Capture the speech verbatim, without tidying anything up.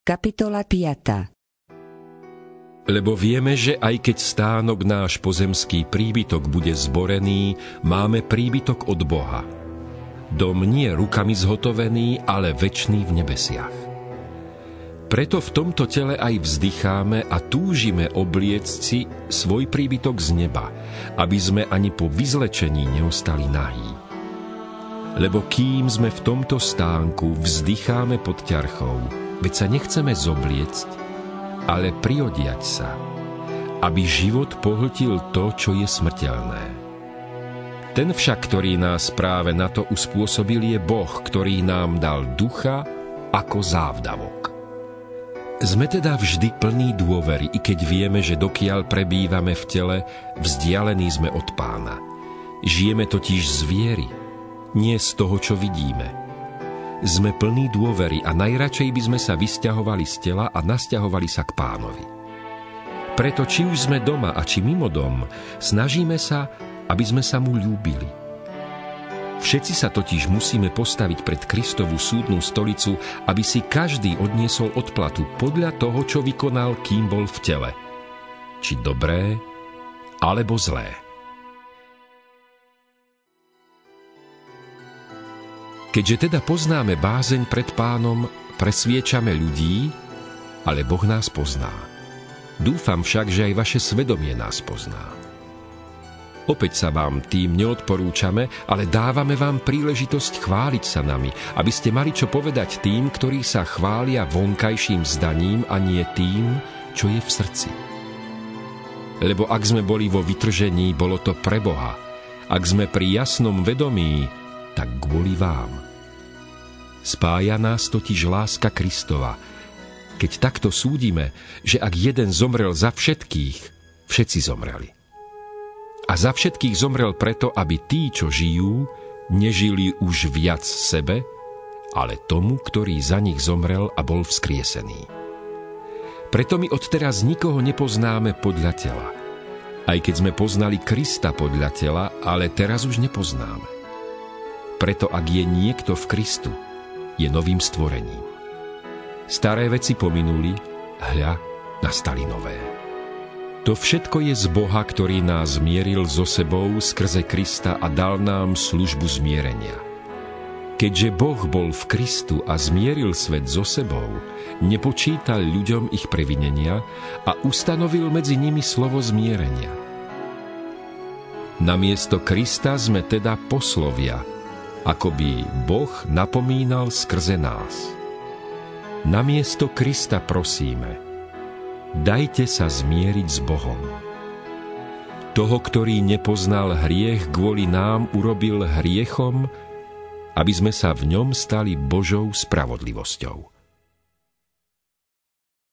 Kapitola piata. Lebo vieme, že aj keď stánok náš pozemský príbytok bude zborený, máme príbytok od Boha. Dom nie rukami zhotovený, ale večný v nebesiach. Preto v tomto tele aj vzdycháme a túžime obliecť si svoj príbytok z neba, aby sme ani po vyzlečení neostali nahí. Lebo kým sme v tomto stánku, vzdycháme pod ťarchou, veď sa nechceme zobliecť, ale priodiať sa, aby život pohltil to, čo je smrteľné. Ten však, ktorý nás práve na to uspôsobil, je Boh, ktorý nám dal ducha ako závdavok. Sme teda vždy plní dôvery, i keď vieme, že dokiaľ prebývame v tele, vzdialení sme od Pána. Žijeme totiž z viery, nie z toho, čo vidíme. Sme plní dôvery a najradšej by sme sa vysťahovali z tela a nasťahovali sa k Pánovi. Preto či už sme doma a či mimo dom, snažíme sa, aby sme sa mu ľúbili. Všetci sa totiž musíme postaviť pred Kristovú súdnu stolicu, aby si každý odniesol odplatu podľa toho, čo vykonal, kým bol v tele. Či dobré, alebo zlé. Keďže teda poznáme bázeň pred Pánom, presviečame ľudí, ale Boh nás pozná. Dúfam však, že aj vaše svedomie nás pozná. Opäť sa vám tým neodporúčame, ale dávame vám príležitosť chváliť sa nami, aby ste mali čo povedať tým, ktorí sa chvália vonkajším zdaním a nie tým, čo je v srdci. Lebo ak sme boli vo vytržení, bolo to pre Boha. Ak sme pri jasnom vedomí, tak kvôli vám. Spája nás totiž láska Kristova, keď takto súdime, že ak jeden zomrel za všetkých, všetci zomreli. A za všetkých zomrel preto, aby tí, čo žijú, nežili už viac sebe, ale tomu, ktorý za nich zomrel a bol vzkriesený. Preto my odteraz nikoho nepoznáme podľa tela. Aj keď sme poznali Krista podľa tela, ale teraz už nepoznáme. Preto ak je niekto v Kristu, je novým stvorením. Staré veci pominuli, hľa, nastali nové. To všetko je z Boha, ktorý nás zmieril so sebou skrze Krista a dal nám službu zmierenia. Keďže Boh bol v Kristu a zmieril svet so sebou, nepočítal ľuďom ich previnenia a ustanovil medzi nimi slovo zmierenia. Namiesto Krista sme teda poslovia, ako by Boh napomínal skrze nás. Namiesto Krista prosíme, dajte sa zmieriť s Bohom. Toho, ktorý nepoznal hriech, kvôli nám urobil hriechom, aby sme sa v ňom stali Božou spravodlivosťou.